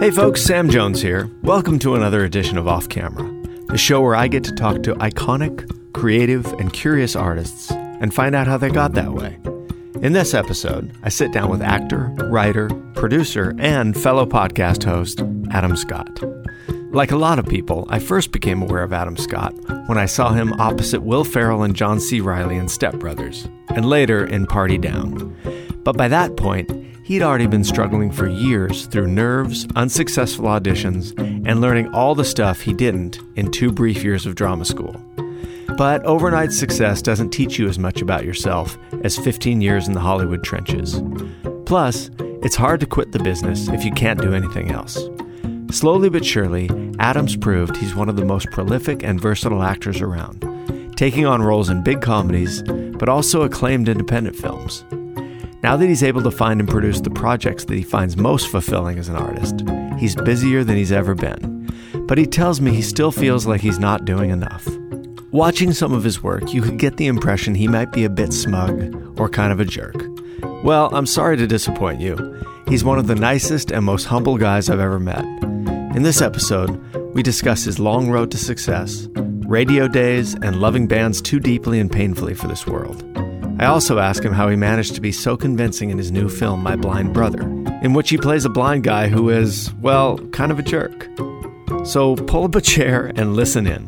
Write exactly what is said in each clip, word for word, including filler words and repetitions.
Hey folks, Sam Jones here. Welcome to another edition of Off Camera, the show where I get to talk to iconic, creative, and curious artists and find out how they got that way. In this episode, I sit down with actor, writer, producer, and fellow podcast host, Adam Scott. Like a lot of people, I first became aware of Adam Scott when I saw him opposite Will Ferrell and John C. Reilly in Step Brothers, and later in Party Down. But by that point, he'd already been struggling for years through nerves, unsuccessful auditions, and learning all the stuff he didn't in two brief years of drama school. But overnight success doesn't teach you as much about yourself as fifteen years in the Hollywood trenches. Plus, it's hard to quit the business if you can't do anything else. Slowly but surely, Adam's proved he's one of the most prolific and versatile actors around, taking on roles in big comedies, but also acclaimed independent films. Now that he's able to find and produce the projects that he finds most fulfilling as an artist, he's busier than he's ever been. But he tells me he still feels like he's not doing enough. Watching some of his work, you could get the impression he might be a bit smug or kind of a jerk. Well, I'm sorry to disappoint you. He's one of the nicest and most humble guys I've ever met. In this episode, we discuss his long road to success, radio days, and loving bands too deeply and painfully for this world. I also ask him how he managed to be so convincing in his new film, My Blind Brother, in which he plays a blind guy who is, well, kind of a jerk. So pull up a chair and listen in.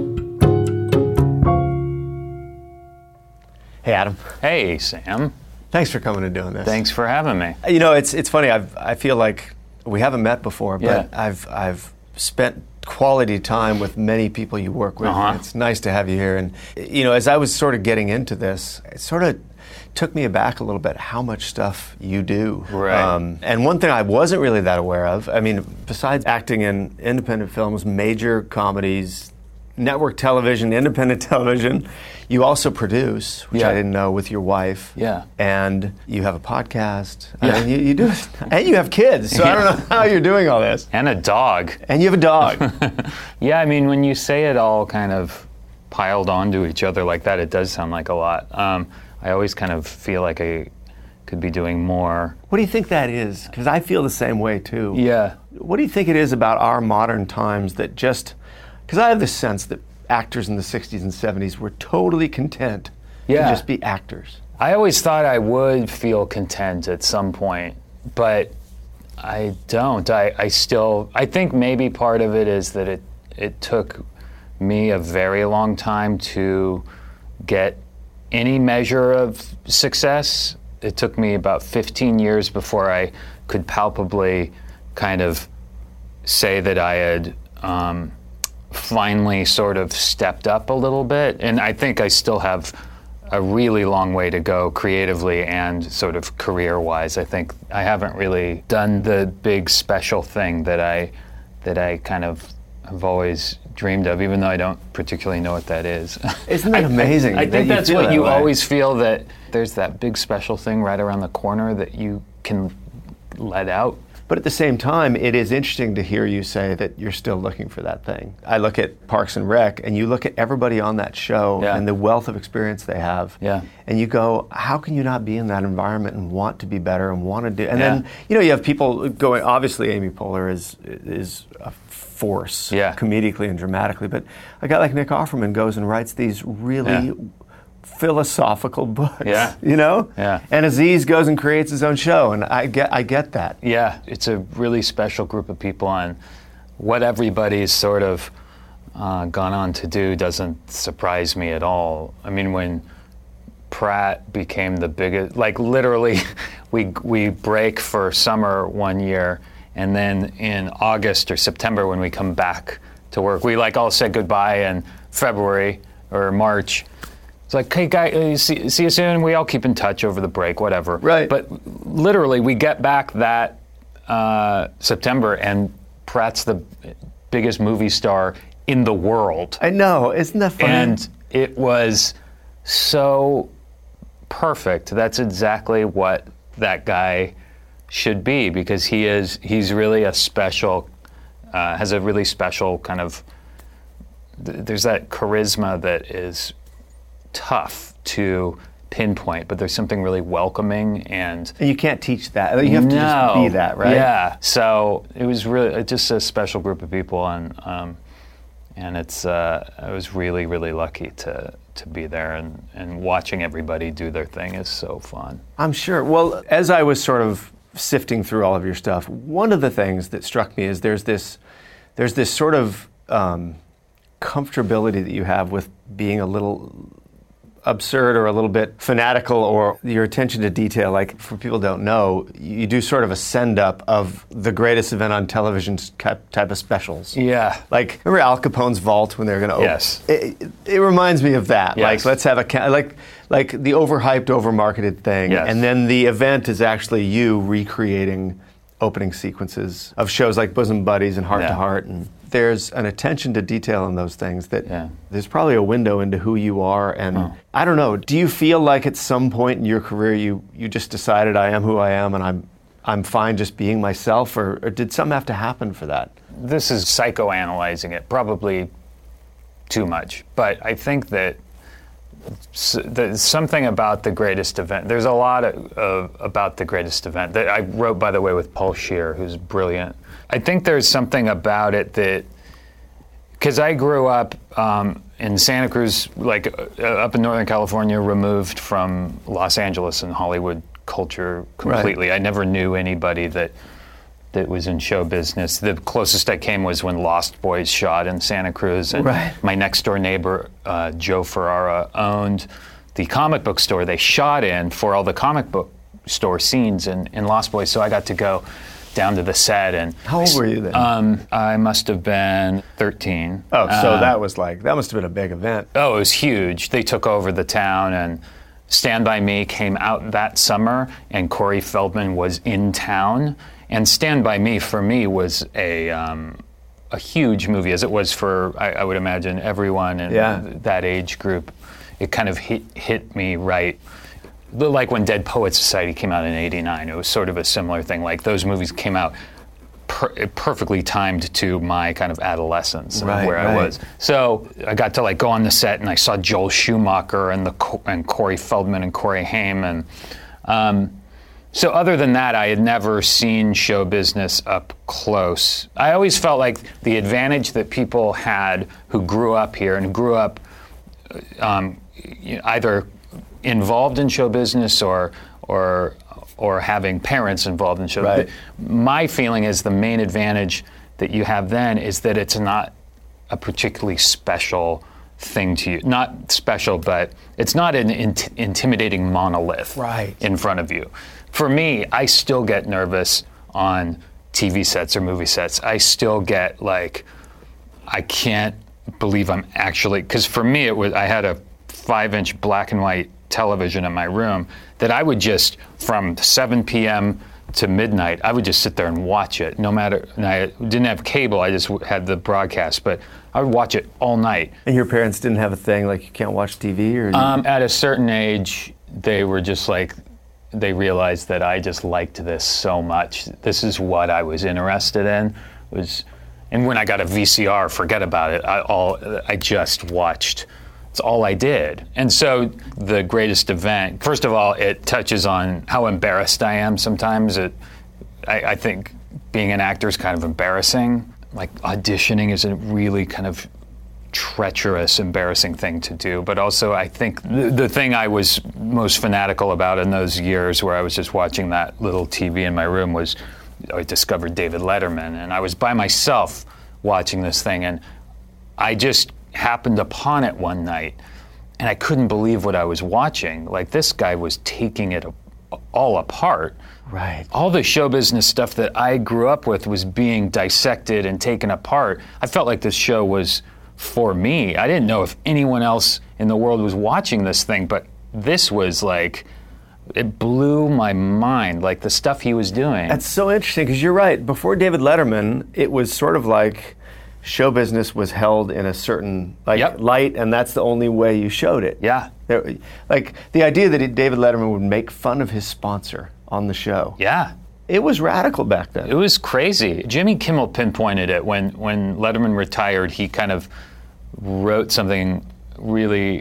Hey, Adam. Hey, Sam. Thanks for coming and doing this. Thanks for having me. You know, it's it's funny. I've, I feel like we haven't met before, but Yeah. I've I've spent quality time with many people you work with. Uh-huh. It's nice to have you here. And, you know, as I was sort of getting into this, it sort of took me aback a little bit how much stuff you do. Right. Um, and one thing I wasn't really that aware of, I mean, besides acting in independent films, major comedies, network television, independent television, you also produce, which Yeah. I didn't know, with your wife. Yeah. And you have a podcast. Yeah. I mean, you, you do, and you have kids. So I don't know how you're doing all this. And a dog. And you have a dog. Yeah, I mean, when you say it all kind of piled onto each other like that, it does sound like a lot. Um, I always kind of feel like I could be doing more. What do you think that is? Because I feel the same way too. Yeah. What do you think it is about our modern times that just, because I have this sense that actors in the sixties and seventies were totally content Yeah. to just be actors. I always thought I would feel content at some point, but I don't. I, I still, I think maybe part of it is that it, it took me a very long time to get any measure of success. It took me about fifteen years before I could palpably kind of say that I had um, finally sort of stepped up a little bit. And I think I still have a really long way to go creatively and sort of career-wise. I think I haven't really done the big special thing that I that I kind of have always dreamed of, even though I don't particularly know what that is. Isn't that amazing? I, I that think you that's feel what that you way? always feel, that there's that big special thing right around the corner that you can let out. But at the same time, it is interesting to hear you say that you're still looking for that thing. I look at Parks and Rec, and you look at everybody on that show Yeah. and the wealth of experience they have. Yeah. And you go, how can you not be in that environment and want to be better and want to do? And Yeah. then, you know, you have people going, obviously Amy Poehler is is a force, Yeah. comedically and dramatically, but a guy like Nick Offerman goes and writes these really Yeah. philosophical books, Yeah. you know? Yeah. And Aziz goes and creates his own show, and I get I get that. Yeah, it's a really special group of people, and what everybody's sort of uh, gone on to do doesn't surprise me at all. I mean, when Pratt became the biggest, like literally, we we break for summer one year, and then in August or September when we come back to work, we like all said goodbye in February or March. It's like, hey, guys, see, see you soon. We all keep in touch over the break, whatever. Right. But literally, we get back that uh, September, and Pratt's the biggest movie star in the world. I know, isn't that funny? And it was so perfect. That's exactly what that guy should be, because he is, he's really a special, uh, has a really special kind of, th- there's that charisma that is tough to pinpoint, but there's something really welcoming and... And you can't teach that. You have to no, just be that, right? Yeah. So it was really just a special group of people, and um, and it's uh, I was really, really lucky to to be there, and, and watching everybody do their thing is so fun. I'm sure. Well, as I was sort of sifting through all of your stuff, one of the things that struck me is there's this there's this sort of um, comfortability that you have with being a little absurd or a little bit fanatical, or your attention to detail. Like, for people who don't know, you do sort of a send-up of the greatest event on television type of specials. Yeah. Like, remember Al Capone's Vault when they were going to open? Yes. It, it, it reminds me of that. Yes. Like, let's have a, like, like the overhyped, overmarketed thing. Yes. And then the event is actually you recreating opening sequences of shows like Bosom Buddies and Heart Yeah. to Heart. And there's an attention to detail in those things that Yeah. there's probably a window into who you are. And Oh. I don't know, do you feel like at some point in your career you, you just decided I am who I am and I'm I'm fine just being myself, or, or did something have to happen for that? This is psychoanalyzing it, probably too much. But I think that s- there's something about the greatest event. There's a lot of, of about the greatest event that I wrote, by the way, with Paul Scheer, who's brilliant. I think there's something about it that, because I grew up um, in Santa Cruz, like uh, up in Northern California, removed from Los Angeles and Hollywood culture completely. Right. I never knew anybody that that was in show business. The closest I came was when Lost Boys shot in Santa Cruz, and Right. my next door neighbor, uh, Joe Ferrara, owned the comic book store they shot in for all the comic book store scenes in, in Lost Boys. So I got to go down to the set. And How old were you then? Um, I must have been thirteen. Oh, so Uh, that was like, that must have been a big event. Oh, it was huge. They took over the town, and Stand By Me came out that summer, and Corey Feldman was in town. And Stand By Me, for me, was a um, a huge movie, as it was for, I, I would imagine, everyone in Yeah. that age group. It kind of hit, hit me right. Like when Dead Poets Society came out in eighty-nine, it was sort of a similar thing. Like, those movies came out per- perfectly timed to my kind of adolescence and Right, where I right. was. So I got to like go on the set, and I saw Joel Schumacher and the Co- and Corey Feldman and Corey Haim, and um, so other than that, I had never seen show business up close. I always felt like the advantage that people had who grew up here and grew up um, you know, either involved in show business or or or having parents involved in show Right. business. My feeling is the main advantage that you have then is that it's not a particularly special thing to you. Not special, but it's not an int- intimidating monolith Right. in front of you. For me, I still get nervous on T V sets or movie sets. I still get like, I can't believe I'm actually, because for me it was, I had a five-inch black and white television in my room that I would just, from seven p.m. to midnight, I would just sit there and watch it, no matter, and I didn't have cable, I just had the broadcast, but I would watch it all night. And your parents didn't have a thing like you can't watch T V? Or you- Um, at a certain age, they were just like, they realized that I just liked this so much. This is what I was interested in. Was, and when I got a V C R, forget about it. I all I just watched. It's all I did. And so the greatest event, first of all, it touches on how embarrassed I am sometimes. It, I, I think being an actor is kind of embarrassing. Like, auditioning is a really kind of treacherous, embarrassing thing to do. But also, I think the, the thing I was most fanatical about in those years where I was just watching that little T V in my room was I discovered David Letterman. And I was by myself watching this thing. And I just happened upon it one night. And I couldn't believe what I was watching. Like, this guy was taking it all apart. Right. All the show business stuff that I grew up with was being dissected and taken apart. I felt like this show was for me. I didn't know if anyone else in the world was watching this thing, but this was like, it blew my mind, like the stuff he was doing. That's so interesting, because you're right. Before David Letterman, it was sort of like show business was held in a certain like Yep. light, and that's the only way you showed it. Yeah. There, like the idea that he- David Letterman would make fun of his sponsor on the show. Yeah. It was radical back then. It was crazy. Jimmy Kimmel pinpointed it when, when Letterman retired. He kind of wrote something really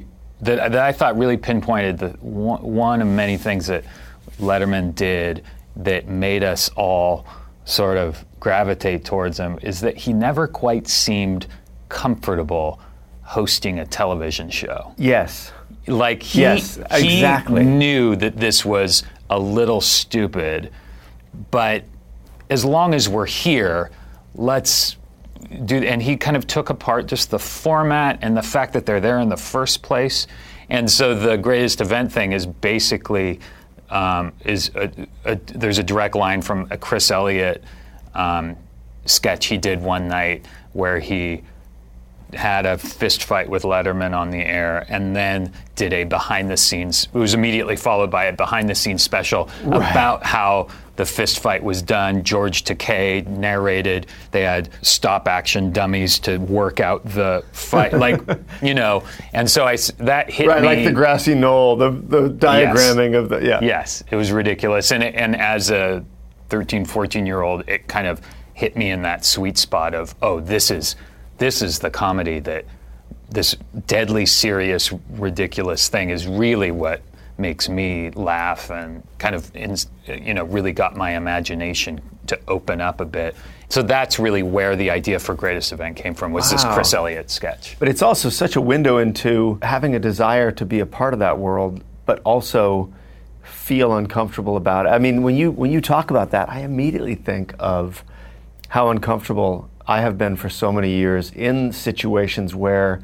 that, that I thought really pinpointed the one, one of many things that Letterman did that made us all sort of gravitate towards him is that he never quite seemed comfortable hosting a television show. Yes. Like he, yes, exactly. he knew that this was a little stupid, but as long as we're here, let's do, and he kind of took apart just the format and the fact that they're there in the first place. And so the greatest event thing is basically, um, is a, a, there's a direct line from a Chris Elliott um, sketch he did one night where he had a fist fight with Letterman on the air and then did a behind the scenes, it was immediately followed by a behind the scenes special right. about how the fist fight was done. George Takei narrated. They had stop action dummies to work out the fight, like, you know, and so I, that hit right, me. Right, like the grassy knoll, the, the diagramming yes. of the, yeah. Yes, it was ridiculous. And, it, and as a thirteen, fourteen year old, it kind of hit me in that sweet spot of, oh, this is, this is the comedy that this deadly serious, ridiculous thing is really what makes me laugh and kind of, you know, really got my imagination to open up a bit. So that's really where the idea for Greatest Event came from, was wow. this Chris Elliott sketch. But it's also such a window into having a desire to be a part of that world, but also feel uncomfortable about it. I mean, when you when you talk about that, I immediately think of how uncomfortable I have been for so many years in situations where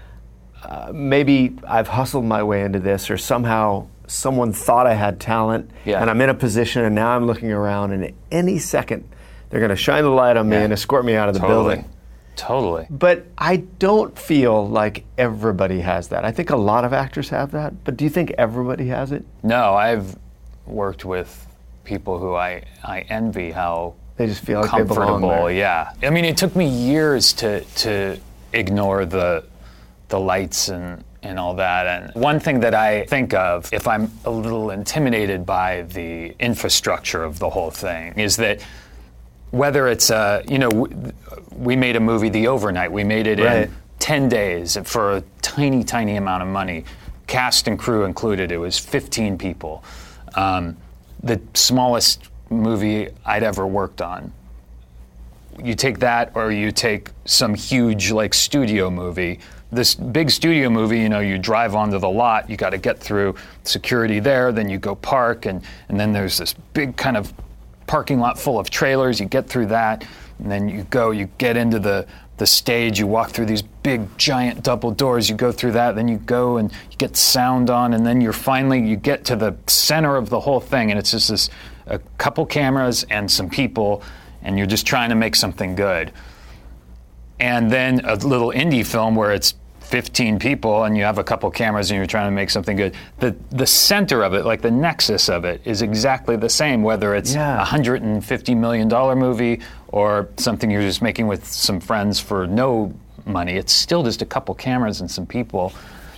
uh, maybe I've hustled my way into this, or somehow someone thought I had talent, yeah. and I'm in a position, and now I'm looking around, and at any second they're going to shine the light on me yeah. and escort me out of the totally. building. Totally. But I don't feel like everybody has that. I think a lot of actors have that, but do you think everybody has it? No, I've worked with people who I, I envy how they just feel like comfortable, they belong there. Yeah. I mean, it took me years to to ignore the the lights and, and all that. And one thing that I think of, if I'm a little intimidated by the infrastructure of the whole thing, is that whether it's, uh, you know, w- we made a movie, The Overnight. We made it right. in ten days for a tiny, tiny amount of money. Cast and crew included, it was fifteen people. Um, the smallest movie I'd ever worked on. You take that, or you take some huge, like, studio movie. This big studio movie, you know, you drive onto the lot, you got to get through security there, then you go park, and, and then there's this big kind of parking lot full of trailers. You get through that, and then you go, you get into the, the stage, you walk through these big, giant double doors, you go through that, then you go and you get sound on, and then you're finally, you get to the center of the whole thing, and it's just this, a couple cameras and some people, and you're just trying to make something good. And then a little indie film where it's fifteen people and you have a couple cameras and you're trying to make something good. The the center of it, like the nexus of it, is exactly the same, whether it's yeah. a one hundred fifty million dollars movie or something you're just making with some friends for no money. It's still just a couple cameras and some people.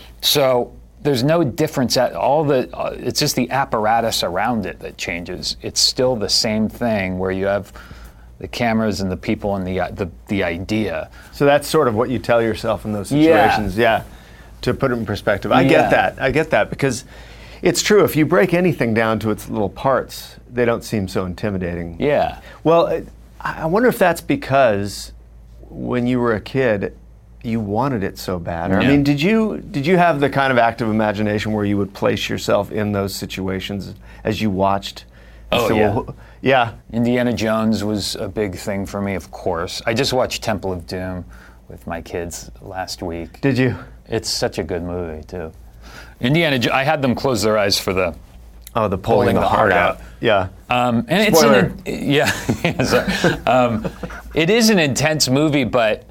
So there's no difference at all. The uh, it's just the apparatus around it that changes. It's still the same thing where you have the cameras and the people and the uh, the the idea. So that's sort of what you tell yourself in those situations, yeah. yeah to put it in perspective. I yeah. get that. I get that because it's true. If you break anything down to its little parts, they don't seem so intimidating. Yeah. Well, I wonder if that's because when you were a kid, you wanted it so bad. Or, yeah. I mean, did you did you have the kind of active imagination where you would place yourself in those situations as you watched? Oh, so, yeah. Well, yeah. Indiana Jones was a big thing for me, of course. I just watched Temple of Doom with my kids last week. Did you? It's such a good movie, too. Indiana jo- I had them close their eyes for the Oh, the pulling, pulling the, the heart, heart out. out. Yeah. Um, and Spoiler. It's an, yeah. yeah um, it is an intense movie, but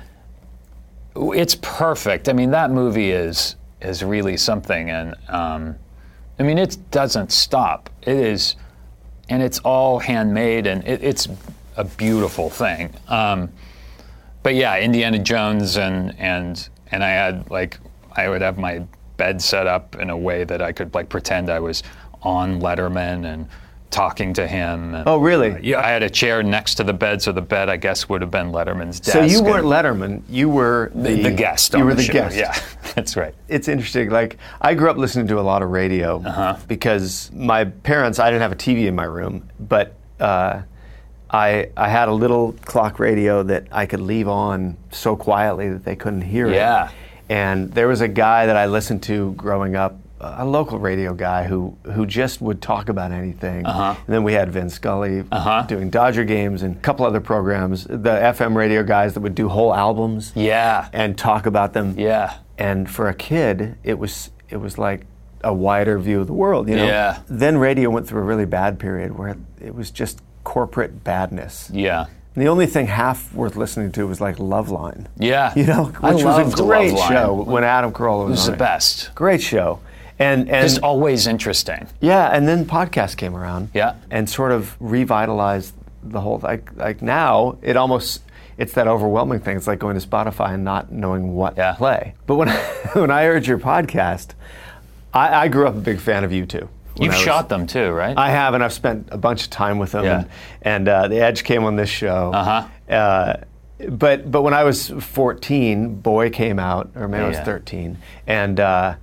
it's perfect. I mean, that movie is is really something, and um, I mean, it doesn't stop. It is, and it's all handmade, and it, it's a beautiful thing. Um, but yeah, Indiana Jones, and and and I had like I would have my bed set up in a way that I could like pretend I was on Letterman and talking to him. And, oh, really? Uh, yeah, I had a chair next to the bed, so the bed, I guess, would have been Letterman's desk. So you weren't Letterman. You were the, the, the guest. You on were the, the show. guest. Yeah, that's right. It's interesting. Like, I grew up listening to a lot of radio uh-huh. because my parents, I didn't have a T V in my room, but uh, I I had a little clock radio that I could leave on so quietly that they couldn't hear it. Yeah. And there was a guy that I listened to growing up, a local radio guy who, who just would talk about anything. Uh-huh. And then we had Vin Scully uh-huh. doing Dodger games and a couple other programs. The F M radio guys that would do whole albums. Yeah. And talk about them. Yeah. And for a kid, it was it was like a wider view of the world, you know? Yeah. Then radio went through a really bad period where it was just corporate badness. Yeah. And the only thing half worth listening to was like Loveline. Yeah. You know, which I was loved a great Loveline. show when Adam Carolla was It was on the it. best. Great show. And, and Just always interesting. yeah, and then podcasts came around. Yeah. And sort of revitalized the whole, like, like now, it almost, it's that overwhelming thing. It's like going to Spotify and not knowing what Yeah. to play. But when, when I heard your podcast, I, I grew up a big fan of you too. when You've I was- shot them too, right? I have, and I've spent a bunch of time with them. Yeah. And, and uh, The Edge came on this show. Uh-huh. Uh, but but when I was fourteen, Boy came out, or maybe I was Yeah. thirteen, and uh,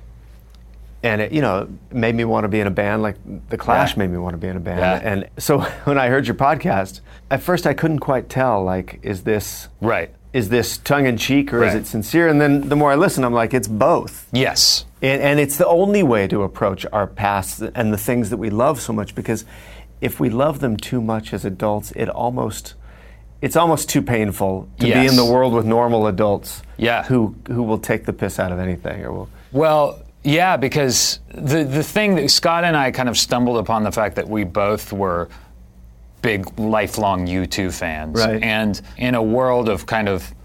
and it, you know, made me want to be in a band. Like The Clash Yeah. made me want to be in a band. Yeah. And so when I heard your podcast, at first I couldn't quite tell, like, is this Right. is this tongue in cheek or is Right. it sincere? And then the more I listen, I'm like, it's both. Yes. And, and it's the only way to approach our past and the things that we love so much, because if we love them too much as adults, it almost it's almost too painful to be Yes. in the world with normal adults Yeah. who who will take the piss out of anything or will. Well, yeah, because the the thing that Scott and I kind of stumbled upon the fact that we both were big lifelong U two fans. Right. And in a world of kind of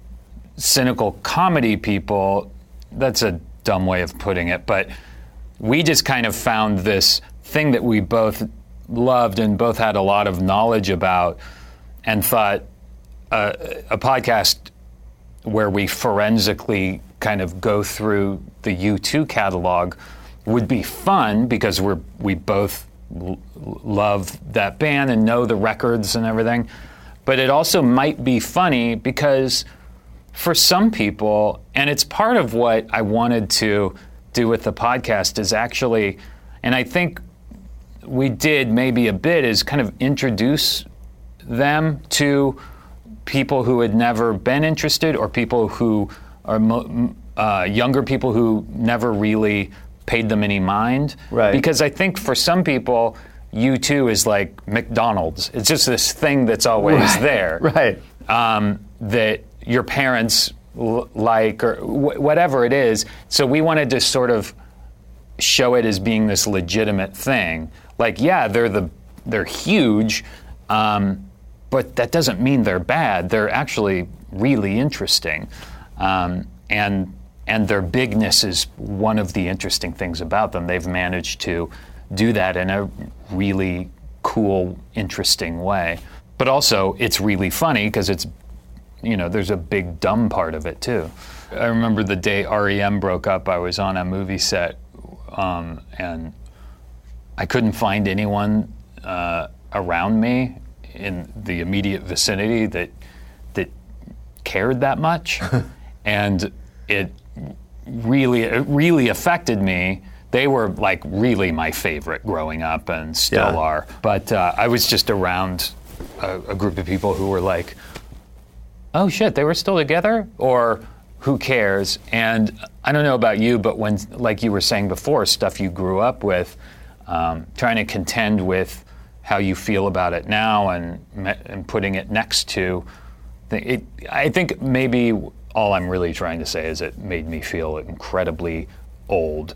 cynical comedy people, that's a dumb way of putting it, but we just kind of found this thing that we both loved and both had a lot of knowledge about, and thought uh, a podcast where we forensically kind of go through the U two catalog would be fun, because we're we both l- love that band and know the records and everything. But it also might be funny because for some people, and it's part of what I wanted to do with the podcast, is actually, and I think we did maybe a bit, is kind of introduce them to people who had never been interested, or people who are mo- uh, younger people who never really paid them any mind. Right. Because I think for some people, U two is like McDonald's. It's just this thing that's always Right. there. Right. Um, that your parents l- like, or wh- whatever it is. So we wanted to sort of show it as being this legitimate thing. Like, yeah, they're the they're huge, um, but that doesn't mean they're bad. They're actually really interesting, um, and and their bigness is one of the interesting things about them. They've managed to do that in a really cool, interesting way. But also, it's really funny because it's, you know, there's a big dumb part of it too. I remember the day R E M broke up, I was on a movie set, um, and I couldn't find anyone uh, around me in the immediate vicinity that that cared that much, and it really it really affected me. They were like really my favorite growing up, and still Yeah. are. But uh, I was just around a, a group of people who were like, "Oh shit, they were still together," or "Who cares?" And I don't know about you, but when, like you were saying before, stuff you grew up with, um, trying to contend with how you feel about it now, and and putting it next to, it, I think maybe all I'm really trying to say is it made me feel incredibly old.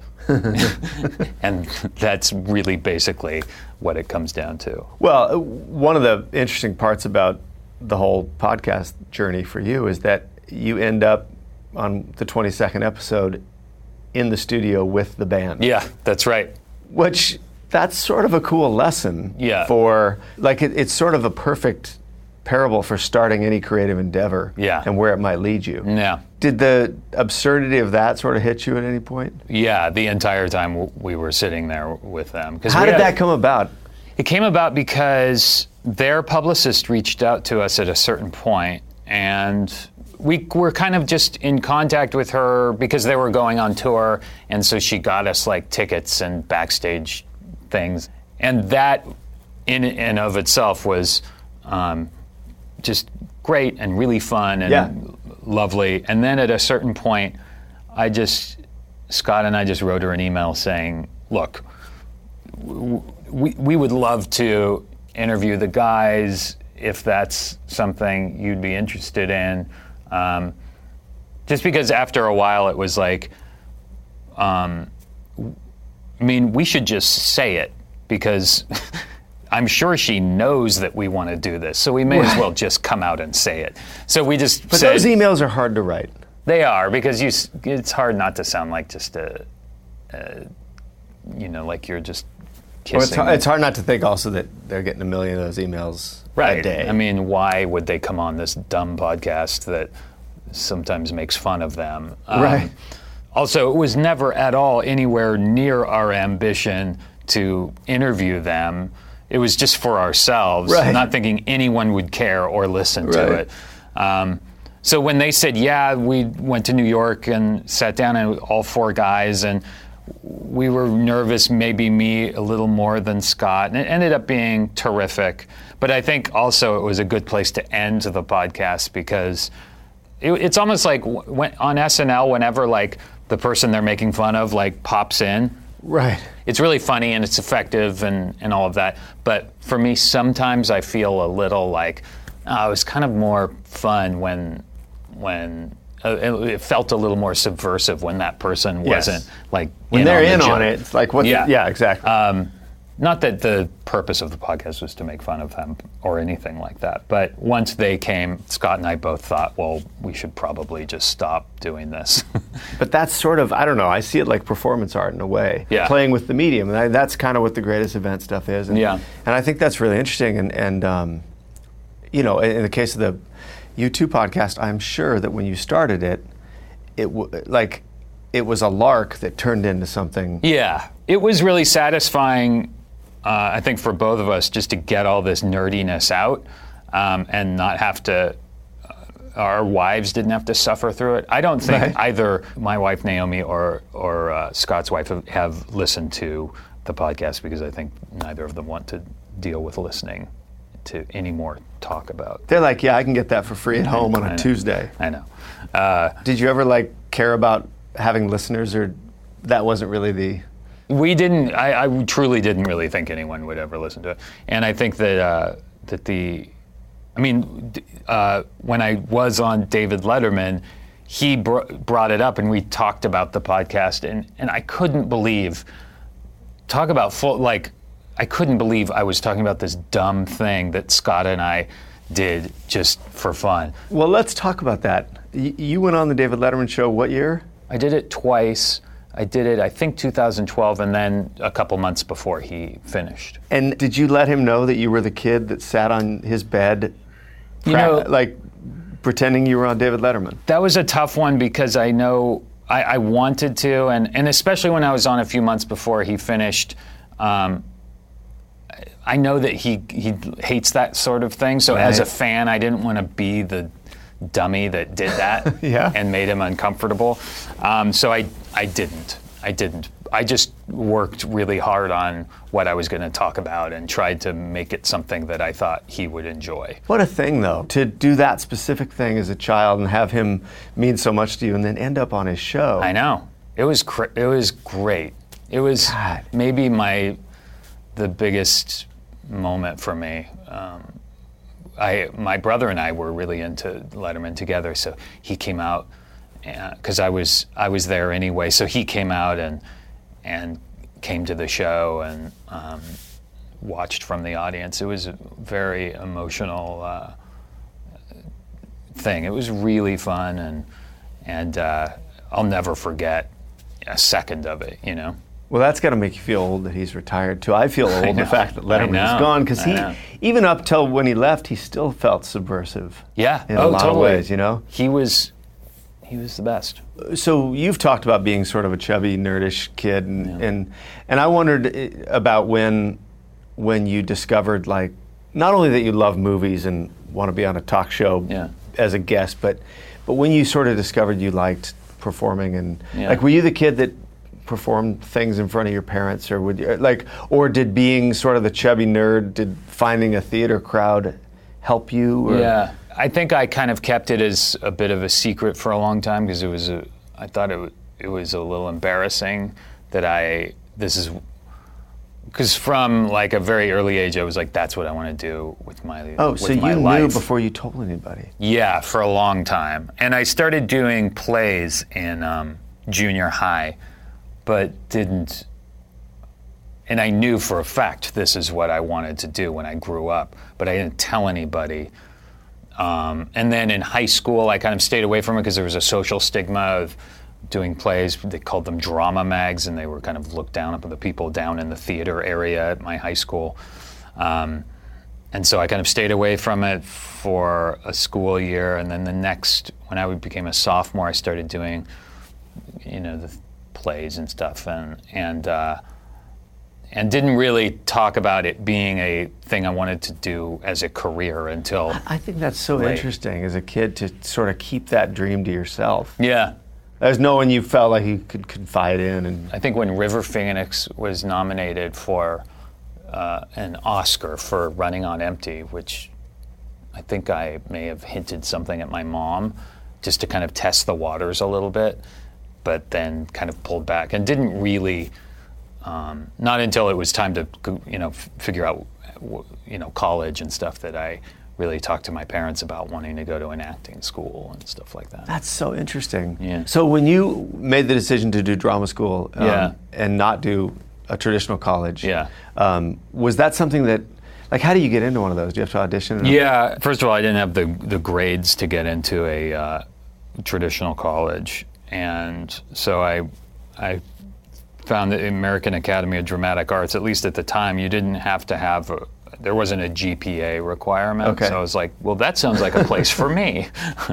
And that's really basically what it comes down to. Well, uh, one of the interesting parts about the whole podcast journey for you is that you end up on the twenty-second episode in the studio with the band. Yeah, that's right. Which, that's sort of a cool lesson. Yeah. For, like, it, it's sort of a perfect parable for starting any creative endeavor. Yeah. And where it might lead you. Yeah. Did the absurdity of that sort of hit you at any point? Yeah, the entire time w- we were sitting there with them. 'Cause How we did had- that come about? It came about because their publicist reached out to us at a certain point, and we were kind of just in contact with her because they were going on tour, and so she got us like tickets and backstage things. And that in and of itself was um, just great and really fun and yeah. lovely. And then at a certain point, I just, Scott and I just wrote her an email saying, look, we, we would love to interview the guys if that's something you'd be interested in. Um, just because after a while it was like, um, I mean, we should just say it because I'm sure she knows that we want to do this, so we may right. as well just come out and say it. So we just But said, those emails are hard to write. They are, because you, it's hard not to sound like just a, a you know, like you're just kissing. Well, it's, hard, it's hard not to think also that they're getting a million of those emails right. a day. I mean, why would they come on this dumb podcast that sometimes makes fun of them? Um, right. Also, it was never at all anywhere near our ambition to interview them. It was just for ourselves, right. not thinking anyone would care or listen right. to it. Um, so when they said, yeah, we went to New York and sat down, and all four guys, and we were nervous, maybe me a little more than Scott, and it ended up being terrific. But I think also it was a good place to end the podcast, because it, it's almost like when, on S N L, whenever like the person they're making fun of like pops in, right. it's really funny and it's effective and, and all of that. But for me, sometimes I feel a little like, oh, it was kind of more fun when when uh, it, it felt a little more subversive when that person yes. wasn't like when in they're on the in joke. on it. It's like what? Yeah, the, yeah, exactly. Um, not that the purpose of the podcast was to make fun of them or anything like that, but once they came, Scott and I both thought, well, we should probably just stop doing this. But that's sort of, I don't know, I see it like performance art in a way, yeah. playing with the medium. And I, that's kind of what the Greatest Event stuff is. And, yeah. and I think that's really interesting. And, and um, you know, in the case of the U two podcast, I'm sure that when you started it, it w- like it was a lark that turned into something. Yeah, it was really satisfying. Uh, I think for both of us, just to get all this nerdiness out um, and not have to, uh, our wives didn't have to suffer through it. I don't think right. either my wife Naomi or or uh, Scott's wife have, have listened to the podcast, because I think neither of them want to deal with listening to any more talk about. They're like, yeah, I can get that for free at home on a I Tuesday. I know. Uh, Did you ever like care about having listeners, or that wasn't really the... We didn't. I, I truly didn't really think anyone would ever listen to it, and I think that uh, that the, I mean, uh, when I was on David Letterman, he br- brought it up, and we talked about the podcast, and, and I couldn't believe, talk about full like, I couldn't believe I was talking about this dumb thing that Scott and I did just for fun. Well, let's talk about that. Y- you went on the David Letterman show what year? I did it twice. I did it, I think, two thousand twelve, and then a couple months before he finished. And did you let him know that you were the kid that sat on his bed, you know, like pretending you were on David Letterman? That was a tough one, because I know I, I wanted to, and, and especially when I was on a few months before he finished, um, I know that he he hates that sort of thing. So right. as a fan, I didn't want to be the dummy that did that yeah. and made him uncomfortable. Um, so I I didn't. I didn't. I just worked really hard on what I was going to talk about and tried to make it something that I thought he would enjoy. What a thing, though, to do that specific thing as a child and have him mean so much to you, and then end up on his show. I know. It was cr- it was great. It was God. maybe my the biggest moment for me. Um, I my brother and I were really into Letterman together, so he came out because I was I was there anyway. So he came out and and came to the show and um, watched from the audience. It was a very emotional uh, thing. It was really fun, and and uh, I'll never forget a second of it. You know. Well, that's got to make you feel old that he's retired, too. I feel old, I the fact that Letterman is gone, because he, know. even up till when he left, he still felt subversive. Yeah, in oh, a lot totally. of ways, you know? He was, he was the best. So you've talked about being sort of a chubby, nerdish kid, and, yeah. and, and I wondered about when, when you discovered, like, not only that you love movies and want to be on a talk show Yeah. as a guest, but but when you sort of discovered you liked performing and Yeah. like, were you the kid that performed things in front of your parents, or would you like, or did being sort of the chubby nerd, did finding a theater crowd help you? Or? Yeah, I think I kind of kept it as a bit of a secret for a long time because it was a, I thought it w- it was a little embarrassing that I this is because from like a very early age I was like, that's what I want to do with my Oh, with so my you life. knew before you told anybody? Yeah, for a long time, and I started doing plays in um, junior high, but didn't. And I knew for a fact this is what I wanted to do when I grew up, but I didn't tell anybody. Um, and then in high school, I kind of stayed away from it because there was a social stigma of doing plays. They called them drama mags, and they were kind of looked down upon the people down in the theater area at my high school. Um, and so I kind of stayed away from it for a school year, and then the next, when I became a sophomore, I started doing, you know, the plays and stuff, and and uh, and didn't really talk about it being a thing I wanted to do as a career until. I think that's so late. interesting as a kid to sort of keep that dream to yourself. Yeah. There's no one you felt like you could confide in. And I think when River Phoenix was nominated for uh, an Oscar for Running on Empty, which I think I may have hinted something at my mom just to kind of test the waters a little bit, but then kind of pulled back and didn't really, um, not until it was time to, you know, f- figure out, you know, college and stuff that I really talked to my parents about wanting to go to an acting school and stuff like that. that's so interesting. Yeah. So when you made the decision to do drama school um, Yeah. and not do a traditional college, Yeah. um, was that something that, like, how do you get into one of those? Do you have to audition? Yeah, first of all, I didn't have the the grades to get into a uh, traditional college, and so I I found the American Academy of Dramatic Arts. At least at the time, you didn't have to have a, there wasn't a G P A requirement. Okay. So I was like, well, that sounds like a place for me.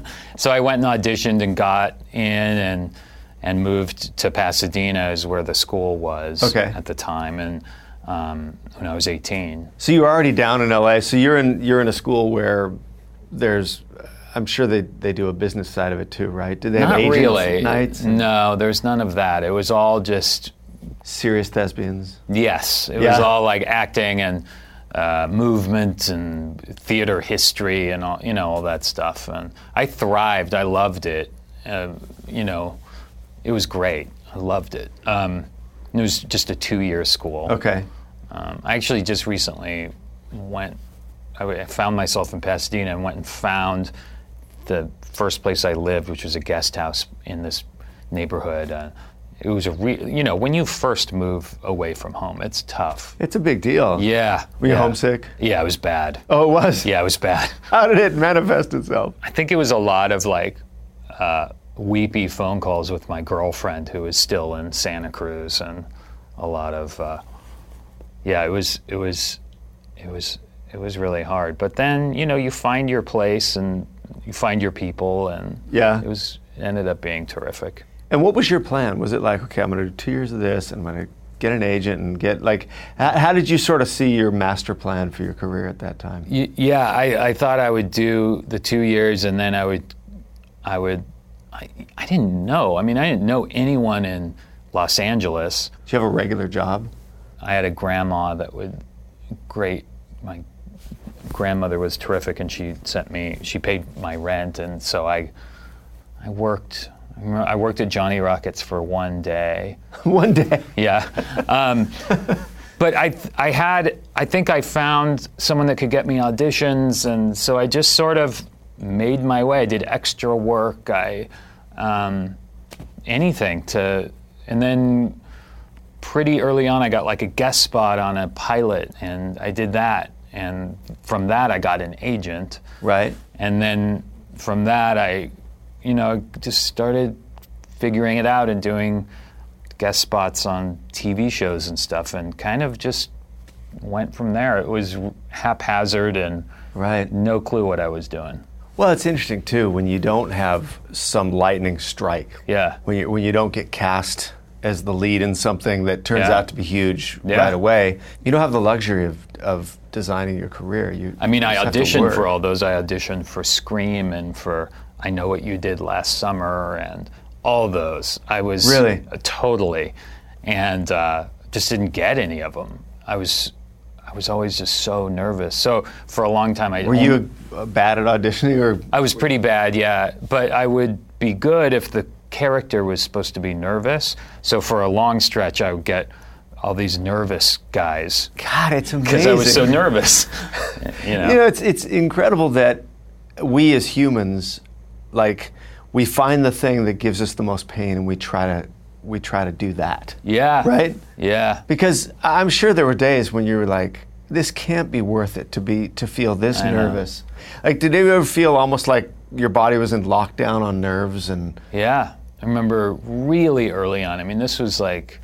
So I went and auditioned and got in and and moved to Pasadena, is where the school was Okay. at the time, and um, when I was eighteen. So you were already down in L A. So you're in you're in a school where there's, I'm sure they, they do a business side of it too, right? Do they have Not agents really. nights? and No, there's none of that. It was all just, serious thespians? yes, it was Yeah. all like acting and uh, movement and theater history and all, you know, all that stuff. And I thrived. I loved it. Uh, you know, it was great. I loved it. Um, it was just a two-year school. Okay. Um, I actually just recently went, I w- I found myself in Pasadena and went and found the first place I lived, which was a guest house in this neighborhood. Uh, it was a re- you know, when you first move away from home, it's tough. It's a big deal. Yeah. Were you yeah. homesick? Yeah, it was bad. Oh, it was? Yeah, it was bad. How did it manifest itself? I think it was a lot of like uh, weepy phone calls with my girlfriend who is still in Santa Cruz, and a lot of uh, yeah, it was it was it was it was really hard. But then, you know, you find your place and you find your people, and Yeah. it was it ended up being terrific. And what was your plan? Was it like, okay, I'm going to do two years of this, and I'm going to get an agent and get, like, how, how did you sort of see your master plan for your career at that time? Y- yeah, I, I thought I would do the two years, and then I would, I would, I, I didn't know. I mean, I didn't know anyone in Los Angeles. Did you have a regular job? I had a grandma that would, great, my grandmother was terrific, and she sent me, she paid my rent, and so I, I worked, I remember I worked at Johnny Rockets for one day. One day. Yeah. Um, but I I had, I think I found someone that could get me auditions, and so I just sort of made my way. I did extra work, I, um, anything to, and then pretty early on I got like a guest spot on a pilot, and I did that. And from that I got an agent. Right. And then from that I, you know, just started figuring it out and doing guest spots on T V shows and stuff, and kind of just went from there. It was haphazard and Right. no clue what I was doing. Well, it's interesting too when you don't have some lightning strike. Yeah. When you when you don't get cast as the lead in something that turns Yeah. out to be huge Yeah. right away. You don't have the luxury of, of designing your career. You, I mean, you I just have to auditioned work. for all those. I auditioned for Scream and for I Know What You Did Last Summer and all those. I was Really? uh, totally, and uh, just didn't get any of them. I was, I was always just so nervous. So for a long time, I Were you uh, bad at auditioning, or I was pretty bad, yeah. But I would be good if the character was supposed to be nervous. So for a long stretch, I would get all these nervous guys God, it's amazing. because I was so nervous. you know? You know, it's it's incredible that we as humans, like, we find the thing that gives us the most pain, and we try to we try to do that. Yeah. Right? Yeah. Because I'm sure there were days when you were like, this can't be worth it to be to feel this I know. nervous. Like, did you ever feel almost like your body was in lockdown on nerves? And Yeah. I remember really early on. I mean, this was like,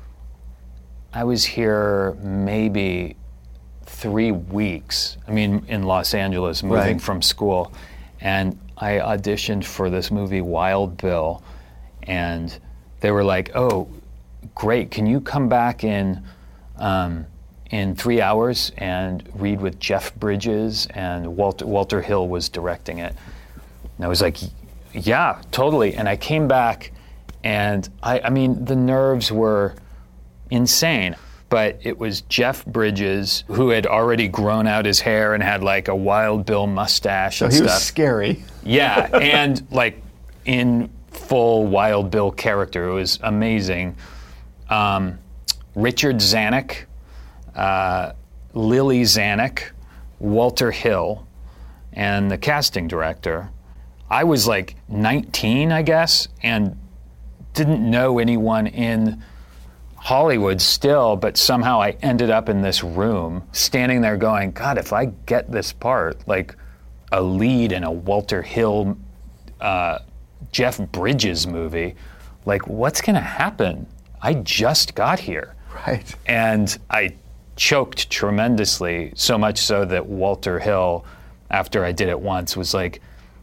I was here maybe three weeks. I mean, in Los Angeles, moving Right. from school. And I auditioned for this movie, Wild Bill. And they were like, oh, great. Can you come back in um, in three hours and read with Jeff Bridges? And Walter, Walter Hill was directing it. And I was like, yeah, totally. And I came back, and I, I mean, the nerves were insane. But it was Jeff Bridges, who had already grown out his hair and had like a Wild Bill mustache so and he stuff. was scary. Yeah, and like in full Wild Bill character. It was amazing. Um, Richard Zanuck, uh, Lily Zanuck, Walter Hill, and the casting director. I was like nineteen, I guess, and didn't know anyone in Hollywood still, but somehow I ended up in this room, standing there going, God, if I get this part, like a lead in a Walter Hill, uh, Jeff Bridges movie, like what's gonna happen? I just got here. Right. And I choked tremendously, so much so that Walter Hill, after I did it once, was like,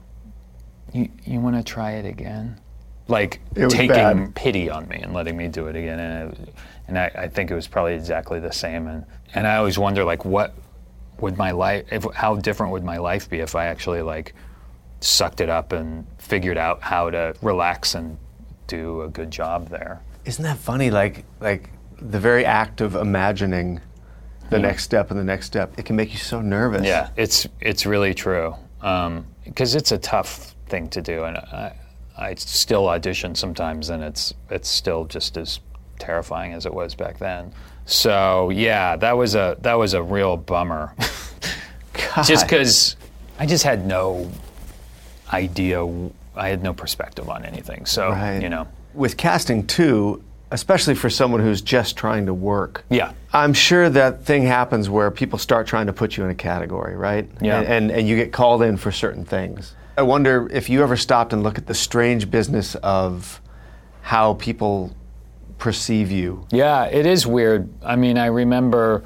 you, you wanna try it again? Like It was taking bad. pity on me and letting me do it again. And, it, and I, I think it was probably exactly the same. And, and I always wonder, like, what would my life, if, how different would my life be if I actually, like, sucked it up and figured out how to relax and do a good job there. Isn't that funny? Like, like the very act of imagining the Yeah. next step and the next step, it can make you so nervous. Yeah, it's it's really true. Because it's a tough thing to do. And I, I still audition sometimes, and it's it's still just as terrifying as it was back then. So yeah, that was a that was a real bummer. God. Just because I just had no idea, I had no perspective on anything. So Right. you know, With casting too, especially for someone who's just trying to work. yeah, I'm sure that thing happens where people start trying to put you in a category, right? Yeah. And, and, and you get called in for certain things. I wonder if you ever stopped and look at the strange business of how people perceive you. yeah, it is weird. I mean, I remember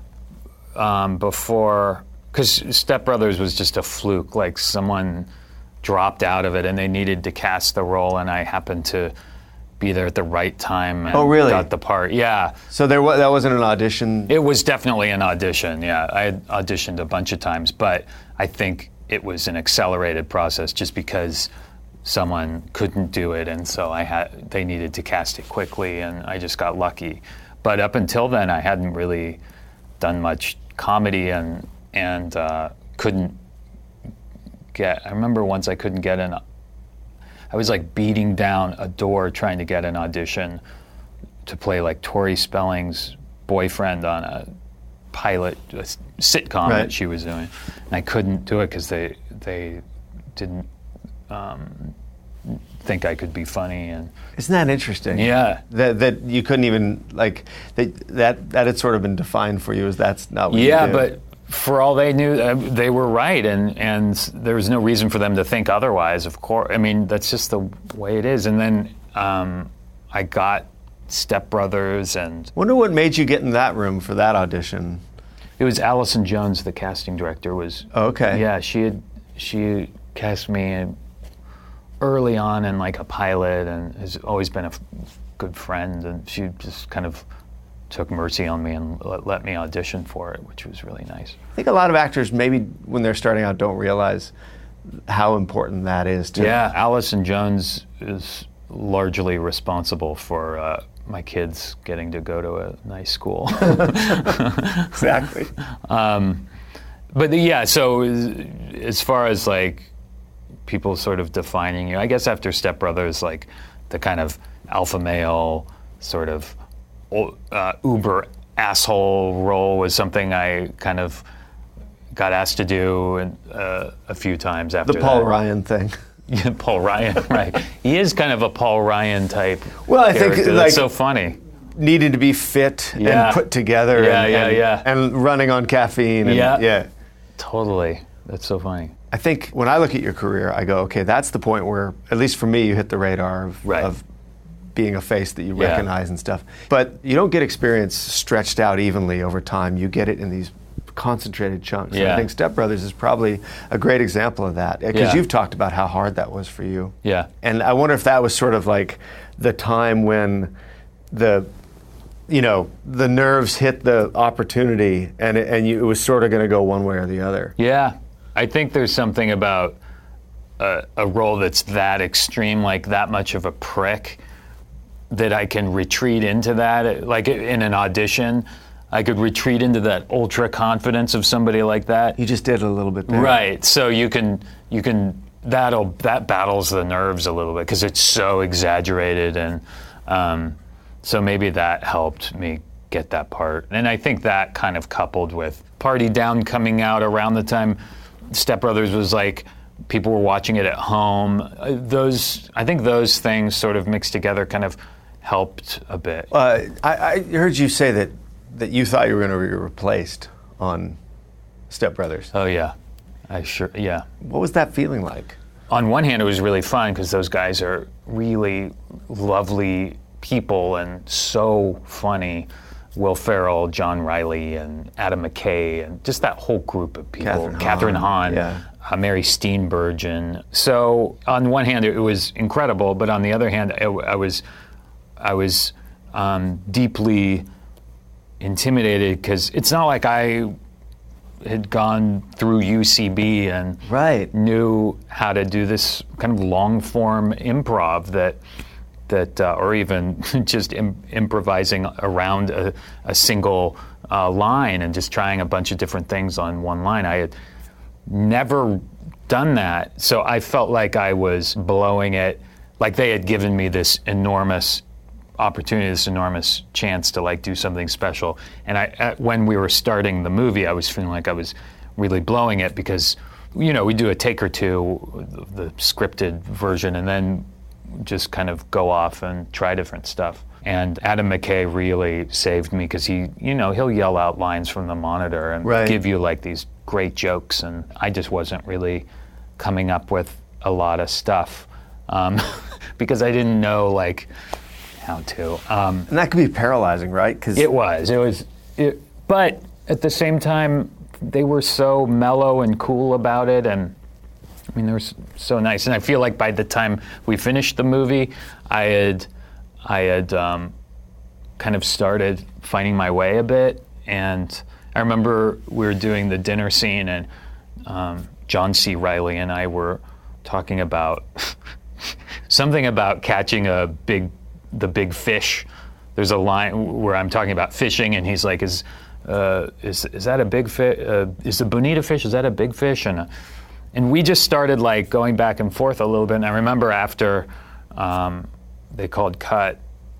um, before, because Step Brothers was just a fluke. Like someone dropped out of it, and they needed to cast the role, and I happened to be there at the right time. And Oh, really? Got the part. Yeah. So there wa- that wasn't an audition. It was definitely an audition, yeah. I had auditioned a bunch of times, but I think it was an accelerated process just because someone couldn't do it, and so I had they needed to cast it quickly, and I just got lucky. But up until then, I hadn't really done much comedy, and and uh, couldn't get. I remember once I couldn't get an. I was like beating down a door trying to get an audition to play like Tori Spelling's boyfriend on a pilot a s- sitcom Right. that she was doing, and I couldn't do it because they they didn't um, think I could be funny, and Isn't that interesting? yeah, That that you couldn't even like that that that had sort of been defined for you as that's not what yeah, you do. but for all they knew, uh, they were right, and and there was no reason for them to think otherwise. Of course, I mean that's just the way it is. And then um, I got Step Brothers, and Wonder what made you get in that room for that audition. it was Allison Jones, the casting director, was. Oh, okay. Yeah, she had she cast me early on in like a pilot, and has always been a f- good friend, and she just kind of took mercy on me and let, let me audition for it, which was really nice. I think a lot of actors, maybe when they're starting out, don't realize how important that is to Yeah, Allison Jones is largely responsible for uh, my kids getting to go to a nice school. Exactly. Um, but the, yeah, so as, as far as like people sort of defining you, I guess after Step Brothers, like the kind of alpha male sort of uh, uber asshole role was something I kind of got asked to do and, uh, a few times after the Paul that. Ryan thing. Yeah, Paul Ryan, right. He is kind of a Paul Ryan type Well, I character. think, That's like, so funny. Needing to be fit Yeah. and put together Yeah, and, yeah, and, yeah. and running on caffeine. And, Yeah. yeah. Totally. That's so funny. I think when I look at your career, I go, okay, that's the point where, at least for me, you hit the radar of, Right. of being a face that you Yeah. recognize and stuff. But you don't get experience stretched out evenly over time. You get it in these concentrated chunks. And Yeah. I think Step Brothers is probably a great example of that, because Yeah. you've talked about how hard that was for you. Yeah. And I wonder if that was sort of like the time when the, you know, the nerves hit the opportunity, and it, and you, it was sort of going to go one way or the other. Yeah. I think there's something about a, a role that's that extreme, like that much of a prick, that I can retreat into that. Like in an audition, I could retreat into that ultra confidence of somebody like that. You just did it a little bit better. Right. So you can you can that'll that battles the nerves a little bit because it's so exaggerated, and um, so maybe that helped me get that part. And I think that kind of coupled with Party Down coming out around the time Step Brothers was like, people were watching it at home. Uh, Those I think those things sort of mixed together kind of helped a bit. Uh, I, I heard you say that, that you thought you were going to be replaced on Step Brothers. Oh yeah, I sure yeah. What was that feeling like? On one hand, it was really fun because those guys are really lovely people and so funny. Will Ferrell, John Riley, and Adam McKay, and just that whole group of people. Catherine Catherine Hahn, Hahn, yeah. uh, Mary Steenburgen. So on one hand, it was incredible, but on the other hand, I, I was, I was um, deeply intimidated because it's not like I had gone through U C B and Right. knew how to do this kind of long form improv that that uh, or even just Im- improvising around a, a single uh, line and just trying a bunch of different things on one line. I had never done that, so I felt like I was blowing it, like they had given me this enormous opportunity, this enormous chance to like do something special. And I, at, when we were starting the movie, I was feeling like I was really blowing it because, you know, we do a take or two, the scripted version, and then just kind of go off and try different stuff. And Adam McKay really saved me because he, you know, he'll yell out lines from the monitor and Right. give you like these great jokes, and I just wasn't really coming up with a lot of stuff um, because I didn't know like how to. Um, And that could be paralyzing, right? 'Cause it was, it was, it, but at the same time, they were so mellow and cool about it, and I mean, they were so nice. And I feel like by the time we finished the movie, I had, I had um, kind of started finding my way a bit. And I remember we were doing the dinner scene, and um, John C. Reilly and I were talking about something about catching a big, the big fish. There's a line where I'm talking about fishing, and he's like, "Is uh, is is that a big fish? Uh, is the bonita fish? Is that a big fish?" And uh, and we just started like going back and forth a little bit. And I remember after um, they called cut,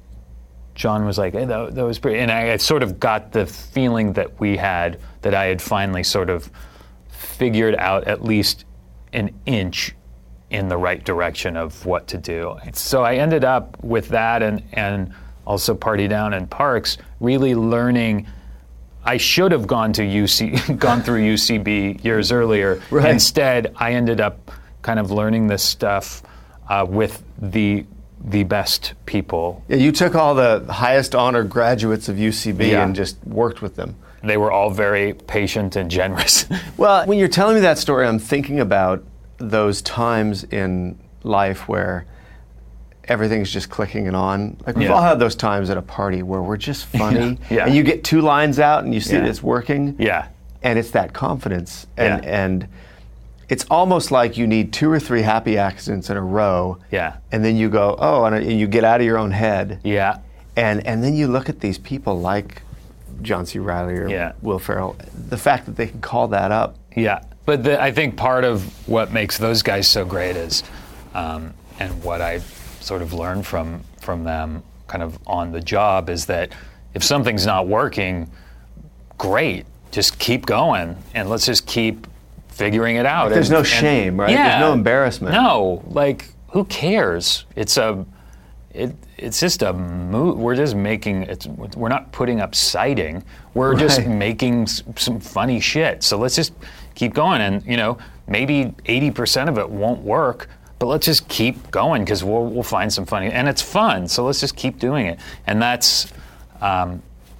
John was like, "Hey, that, that was pretty." And I had sort of got the feeling that we had, that I had finally sort of figured out at least an inch in the right direction of what to do. So I ended up with that, and and also Party Down and Parks, really learning. I should have gone to U C, gone through U C B years earlier. Right. Instead, I ended up kind of learning this stuff uh, with the the best people. Yeah, you took all the highest honor graduates of U C B Yeah. and just worked with them. They were all very patient and generous. Well, when you're telling me that story, I'm thinking about those times in life where everything's just clicking and on. Like we've Yeah. all had those times at a party where we're just funny, Yeah. and you get two lines out and you see Yeah. that it's working, Yeah. and it's that confidence, and Yeah. and it's almost like you need two or three happy accidents in a row, Yeah. and then you go, oh, and, and you get out of your own head, Yeah. and and then you look at these people like John C. Reilly or Yeah. Will Ferrell, the fact that they can call that up. Yeah, but the, I think part of what makes those guys so great is, um, and what I sort of learned from from them, kind of on the job, is that if something's not working, great, just keep going, and let's just keep figuring it out. There's and, no and- shame, right? Yeah, There's no embarrassment. No, like who cares? It's a It, it's just a move. We're just making it's. We're not putting up siding. We're just Right. making s- some funny shit. So let's just keep going. And you know, maybe eighty percent of it won't work, but let's just keep going because we'll we'll find some funny. And it's fun. So let's just keep doing it. And that's um,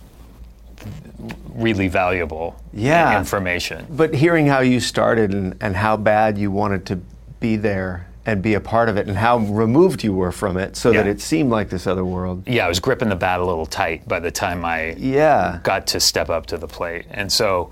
really valuable Yeah. information. But hearing how you started and, and how bad you wanted to be there and be a part of it, and how removed you were from it, so that Yeah. it seemed like this other world. Yeah, I was gripping the bat a little tight by the time I Yeah. got to step up to the plate. And so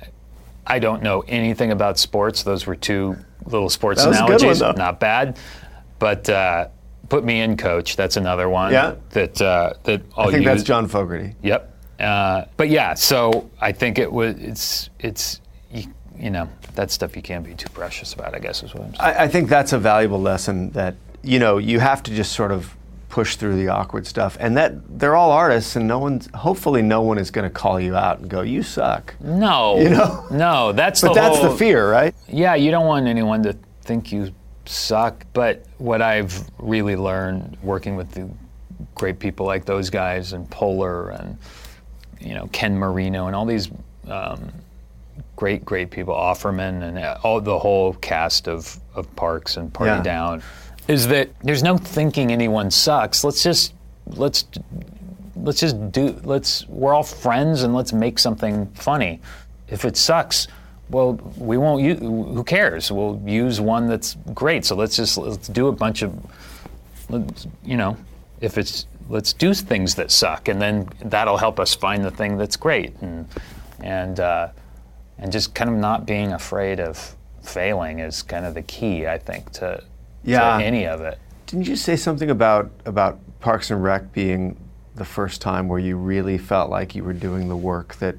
I don't know anything about sports. Those were two little sports That was a good analogies. one, though. Not bad. But uh, put me in, coach. That's another one. Yeah. That uh, that I'll I think use. that's John Fogerty. Yep. Uh, but yeah, so I think it was. It's it's you, you know that stuff you can't be too precious about, I guess is what I'm saying. I, I think that's a valuable lesson, that you know you have to just sort of push through the awkward stuff, and that they're all artists, and no one's hopefully no one is going to call you out and go, you suck. No. You know? No, that's But the that's whole, the fear, right? Yeah, you don't want anyone to think you suck. But what I've really learned working with the great people like those guys and Polar and you know Ken Marino and all these um, great, great people, Offerman and all the whole cast of, of Parks and Party Yeah. Down, is that there's no thinking anyone sucks. Let's just let's let's just do let's we're all friends and let's make something funny. If it sucks, well, we won't use, who cares? We'll use one that's great. So let's just let's do a bunch of let's, you know, if it's let's do things that suck, and then that'll help us find the thing that's great, and and uh, and just kind of not being afraid of failing is kind of the key, I think, to, Yeah. to any of it. Didn't you say something about about Parks and Rec being the first time where you really felt like you were doing the work that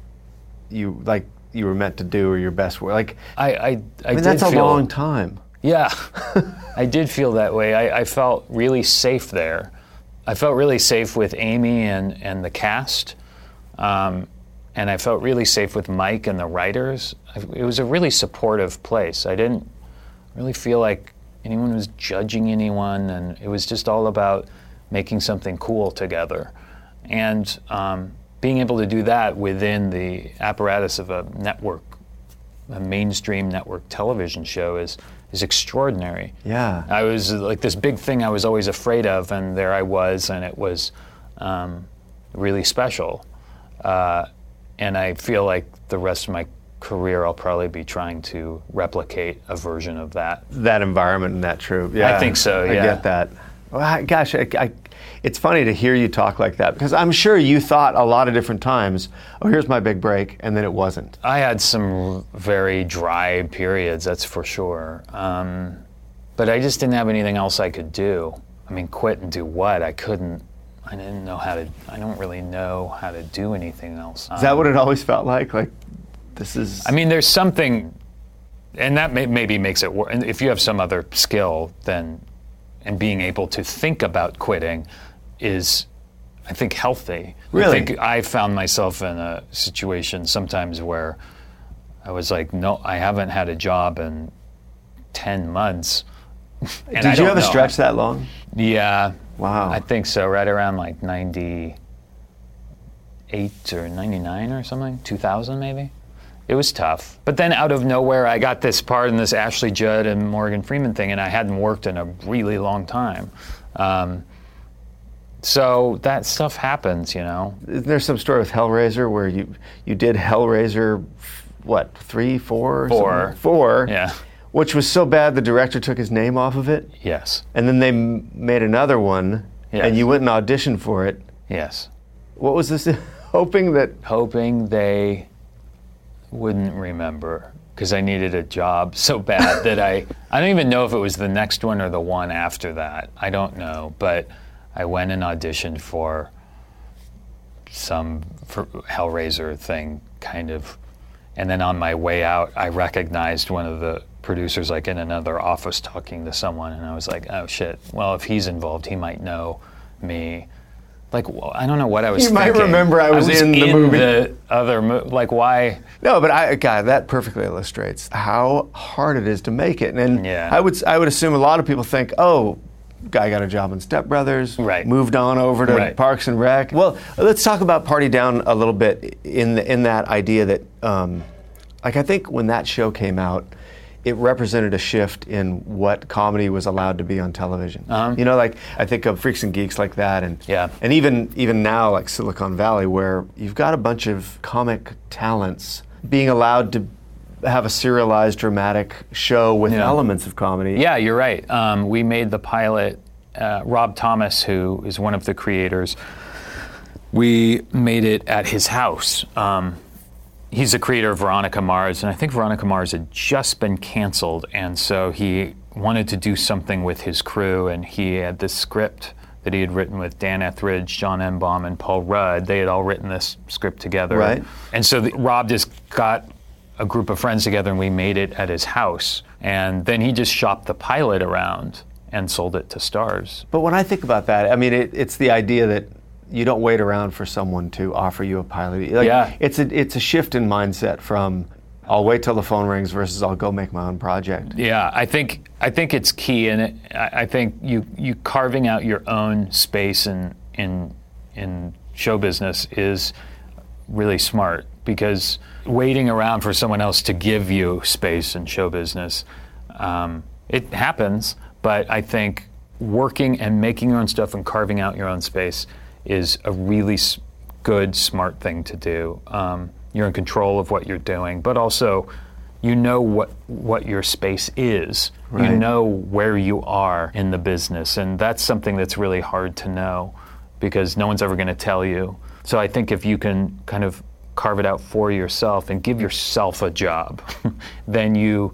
you like you were meant to do, or your best work? Like, I I, I, I mean, did that's a feel, long time. Yeah, I did feel that way. I, I felt really safe there. I felt really safe with Amy and, and the cast. Um, and I felt really safe with Mike and the writers. I, it was a really supportive place. I didn't really feel like anyone was judging anyone, and it was just all about making something cool together. And um, being able to do that within the apparatus of a network, a mainstream network television show is is extraordinary. Yeah. I was like this big thing I was always afraid of, and there I was, and it was um, really special. Uh, and I feel like the rest of my career I'll probably be trying to replicate a version of that. That environment and that troop. Yeah, I think so, I yeah. get that. Well, I, gosh, I, I, it's funny to hear you talk like that, because I'm sure you thought a lot of different times, oh, here's my big break, and then it wasn't. I had some very dry periods, that's for sure. Um, but I just didn't have anything else I could do. I mean, quit and do what? I couldn't. I didn't know how to. I don't really know how to do anything else. Is that what it always felt like? Like, this is... I mean, there's something, and that may, maybe makes it worse. And if you have some other skill, then, and being able to think about quitting is, I think, healthy. Really? I think I found myself in a situation sometimes where I was like, no, I haven't had a job in ten months. And Did I you don't have a know. stretch that long? Yeah. Wow. I think so, right around like ninety-eight or ninety-nine or something, two thousand maybe. It was tough. But then out of nowhere, I got this part in this Ashley Judd and Morgan Freeman thing, and I hadn't worked in a really long time. Um, so that stuff happens, you know. Isn't there some story with Hellraiser where you you did Hellraiser, what, three, four? or Four. something? Four. Yeah. Which was so bad the director took his name off of it? Yes. And then they m- made another one, Yes. and you went and auditioned for it. Yes. What was this? Hoping that... Hoping they wouldn't remember, because I needed a job so bad that I... I don't even know if it was the next one or the one after that. I don't know, but I went and auditioned for some for Hellraiser thing, kind of. And then on my way out, I recognized one of the producers, like in another office talking to someone, and I was like, oh shit, well, if he's involved, he might know me. Like, well, I don't know what I was you thinking. You might remember I was, I was in, in the movie. the other movie. Like, why? No, but I, God, that perfectly illustrates how hard it is to make it. And Yeah. I would I would assume a lot of people think, oh, guy got a job in Step Brothers, Right. moved on over to Right. Parks and Rec. Well, let's talk about Party Down a little bit in the, in that idea that, um, like, I think when that show came out, it represented a shift in what comedy was allowed to be on television. Uh-huh. You know, like, I think of Freaks and Geeks like that, and Yeah. and even even now, like Silicon Valley, where you've got a bunch of comic talents being allowed to have a serialized dramatic show with Yeah. elements of comedy. Yeah, you're right. Um, we made the pilot. Uh, Rob Thomas, who is one of the creators, we made it at his house. Um, he's the creator of Veronica Mars, and I think Veronica Mars had just been canceled, and so he wanted to do something with his crew, and he had this script that he had written with Dan Etheridge, John Enbaum, and Paul Rudd. They had all written this script together. Right. And so the, Rob just got a group of friends together, and we made it at his house. And then he just shopped the pilot around and sold it to Starz. But when I think about that, I mean, it, it's the idea that you don't wait around for someone to offer you a pilot. Like, Yeah. It's a it's a shift in mindset from I'll wait till the phone rings versus I'll go make my own project. Yeah, I think I think it's key, and it, I, I think you you carving out your own space in in in show business is really smart, because waiting around for someone else to give you space in show business, um, it happens. But I think working and making your own stuff and carving out your own space is a really s- good, smart thing to do. Um, you're in control of what you're doing, but also you know what what your space is. Right. You know where you are in the business, and that's something that's really hard to know, because no one's ever going to tell you. So I think if you can kind of carve it out for yourself and give yourself a job, then you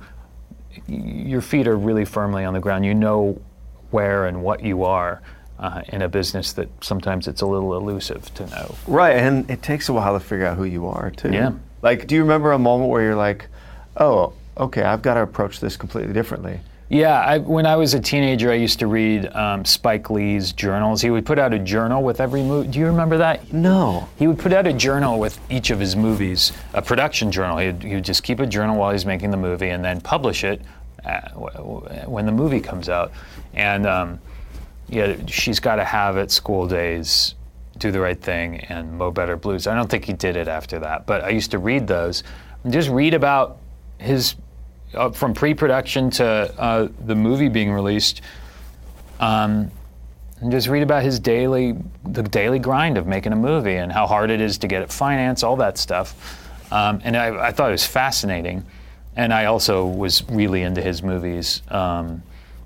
your feet are really firmly on the ground. You know where and what you are uh, in a business that sometimes it's a little elusive to know. Right, and it takes a while to figure out who you are, too. Yeah. Like, do you remember a moment where you're like, oh, okay, I've got to approach this completely differently? Yeah, I, when I was a teenager, I used to read um, Spike Lee's journals. He would put out a journal with every movie. Do you remember that? No. He would put out a journal with each of his movies, a production journal. He'd, he would just keep a journal while he's making the movie and then publish it uh, w- w- when the movie comes out. And um, yeah, She's Gotta Have It, School Days, Do the Right Thing, and Mo Better Blues. I don't think he did it after that, but I used to read those and just read about his Uh, from pre-production to uh, the movie being released, um, and just read about his daily, the daily grind of making a movie and how hard it is to get it financed, all that stuff. Um, and I, I thought it was fascinating. And I also was really into his movies um,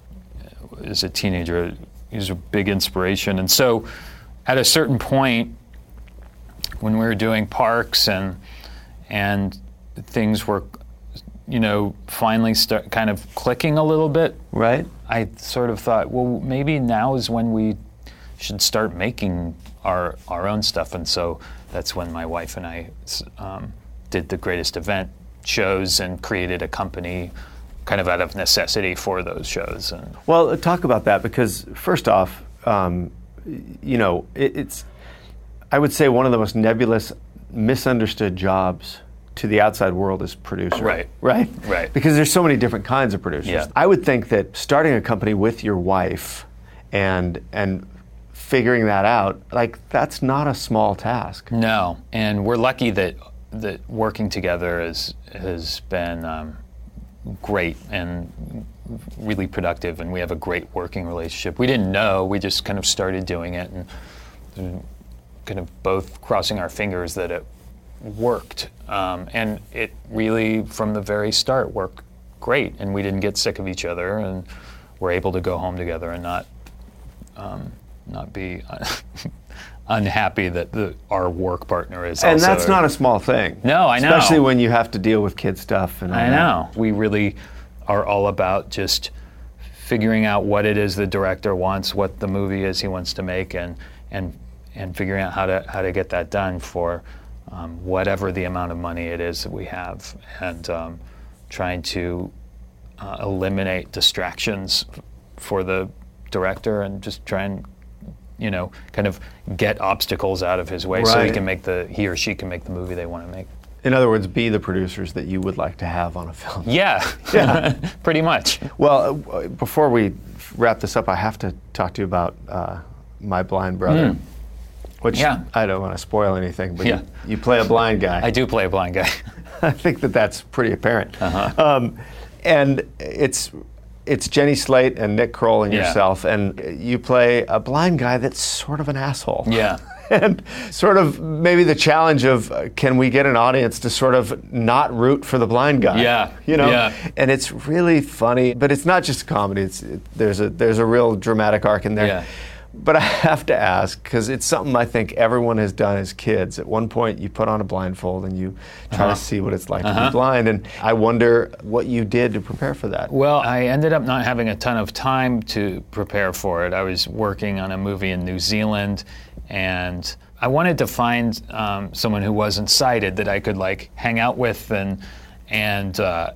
as a teenager. He was a big inspiration. And so at a certain point, when we were doing Parks and and things were, you know, finally start kind of clicking a little bit, Right. I sort of thought, well, maybe now is when we should start making our our own stuff. And so that's when my wife and I um, did the Greatest Event shows and created a company kind of out of necessity for those shows. And Well, talk about that, because first off, um, you know, it, it's, I would say one of the most nebulous, misunderstood jobs to the outside world is producer. Right. Right? Right. Because there's so many different kinds of producers. Yeah. I would think that starting a company with your wife and and figuring that out, like, that's not a small task. No, and we're lucky that that working together has has been um, great and really productive, and we have a great working relationship. We didn't know; we just kind of started doing it, and, and kind of both crossing our fingers that it worked. Um, and it really, from the very start, worked great, and we didn't get sick of each other, and we're able to go home together and not um, not be unhappy that the, our work partner is and also... And that's not a small thing. No, I know. Especially when you have to deal with kid stuff. And I know. We really are all about just figuring out what it is the director wants, what the movie is he wants to make, and and and figuring out how to how to get that done for um, whatever the amount of money it is that we have, and um, trying to uh, eliminate distractions f- for the director, and just try and, you know, kind of get obstacles out of his way, right. so he can make the he or she can make the movie they want to make. In other words, be the producers that you would like to have on a film. Yeah, yeah. Pretty much. Well, uh, before we wrap this up, I have to talk to you about uh, My Blind Brother, mm. which yeah. I don't want to spoil anything, but yeah. you, you play a blind guy. I do play a blind guy. I think that that's pretty apparent. Uh-huh. Um, and it's it's Jenny Slate and Nick Kroll and yeah. yourself, and you play a blind guy that's sort of an asshole. Yeah. And sort of maybe the challenge of uh, can we get an audience to sort of not root for the blind guy? Yeah, you know. Yeah. And it's really funny, but it's not just a comedy. It's it, there's a there's a real dramatic arc in there. Yeah. But I have to ask, because it's something I think everyone has done as kids. At one point, you put on a blindfold and you try uh-huh. to see what it's like uh-huh. to be blind. And I wonder what you did to prepare for that. Well, I ended up not having a ton of time to prepare for it. I was working on a movie in New Zealand, and I wanted to find um, someone who wasn't sighted that I could like hang out with and and uh,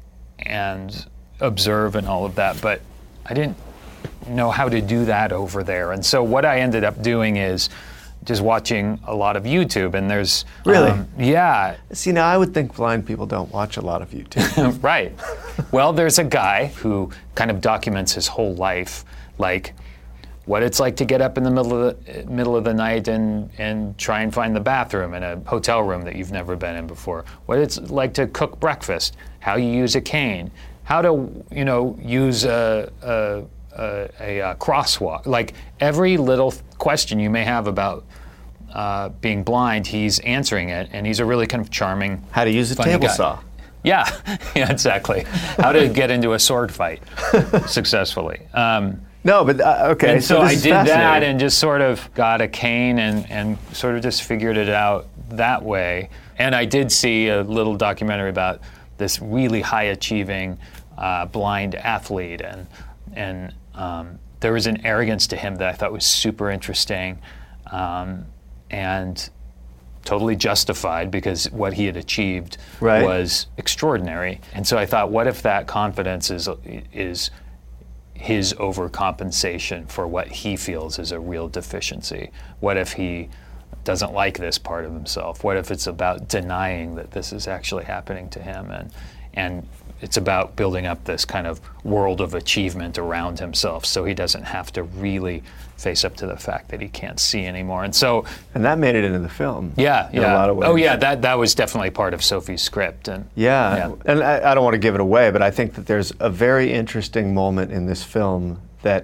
and observe and all of that. But I didn't know how to do that over there. And so what I ended up doing is just watching a lot of YouTube, and there's... Really? Um, yeah. See, now I would think blind people don't watch a lot of YouTube. Right. Well, there's a guy who kind of documents his whole life, like what it's like to get up in the middle of the middle of the night and, and try and find the bathroom in a hotel room that you've never been in before, what it's like to cook breakfast, how you use a cane, how to, you know, use a... a A, a, a crosswalk. Like every little question you may have about uh, being blind, he's answering it, and he's a really kind of charming, how to use a funny table guy. saw. Yeah, yeah, exactly. How to get into a sword fight successfully. Um, no, but uh, okay. And so, so I this did is that and just sort of got a cane and, and sort of just figured it out that way. And I did see a little documentary about this really high achieving uh, blind athlete, and and Um, there was an arrogance to him that I thought was super interesting, um, and totally justified, because what he had achieved right. was extraordinary. And so I thought, what if that confidence is is his overcompensation for what he feels is a real deficiency? What if he doesn't like this part of himself? What if it's about denying that this is actually happening to him? And and it's about building up this kind of world of achievement around himself, so he doesn't have to really face up to the fact that he can't see anymore. And so, and that made it into the film. Yeah, in yeah. a lot of ways. Oh, yeah. That that was definitely part of Sophie's script. And yeah, yeah. and I, I don't want to give it away, but I think that there's a very interesting moment in this film that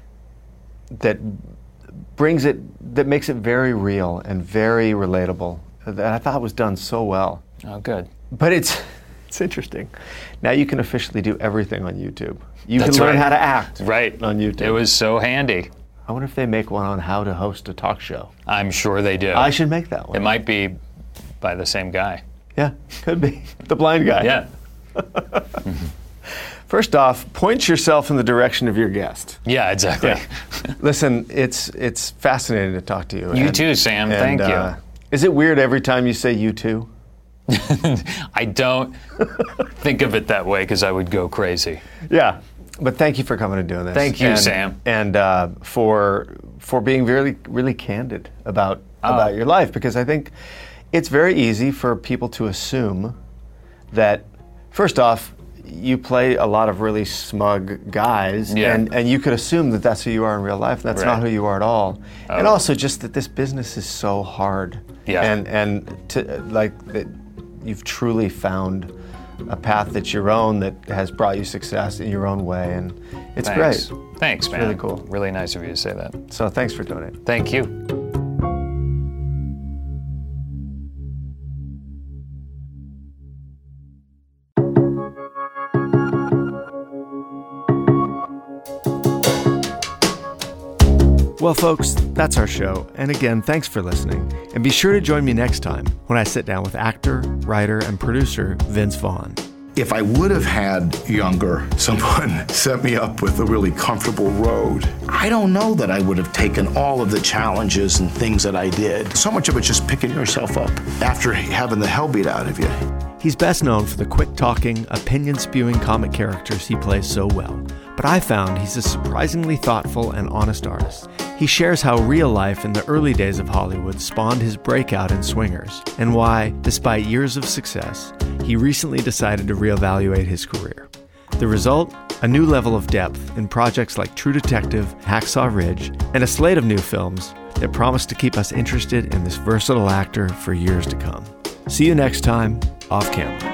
that brings it, that makes it very real and very relatable. That I thought was done so well. Oh, good. But it's. It's interesting. Now you can officially do everything on YouTube. You That's can learn right. how to act right. on YouTube. It was so handy. I wonder if they make one on how to host a talk show. I'm sure they do. I should make that one. It might be by the same guy. Yeah, could be. The blind guy. Yeah. First off, point yourself in the direction of your guest. Yeah, exactly. Yeah. Listen, it's it's fascinating to talk to you. You and, too, Sam. and, Thank uh, you. Is it weird every time you say you too? I don't think of it that way, because I would go crazy. Yeah, but thank you for coming and doing this. Thank you, and, Sam. And uh, for for being really really candid about oh. about your life, because I think it's very easy for people to assume that, first off, you play a lot of really smug guys, yeah. and, and you could assume that that's who you are in real life. That's right. not who you are at all. Oh. And also just that this business is so hard. Yeah. And and to like that. You've truly found a path that's your own, that has brought you success in your own way, and it's Thanks. great. Thanks, it's man. really cool. Really nice of you to say that. So thanks for doing it. Thank you. Well, folks, that's our show. And again, thanks for listening. And be sure to join me next time when I sit down with actor, writer, and producer Vince Vaughn. If I would have had younger someone set me up with a really comfortable road, I don't know that I would have taken all of the challenges and things that I did. So much of it's just picking yourself up after having the hell beat out of you. He's best known for the quick-talking, opinion-spewing comic characters he plays so well. But I found he's a surprisingly thoughtful and honest artist. He shares how real life in the early days of Hollywood spawned his breakout in Swingers, and why, despite years of success, he recently decided to reevaluate his career. The result? A new level of depth in projects like True Detective, Hacksaw Ridge, and a slate of new films that promise to keep us interested in this versatile actor for years to come. See you next time, Off Camera.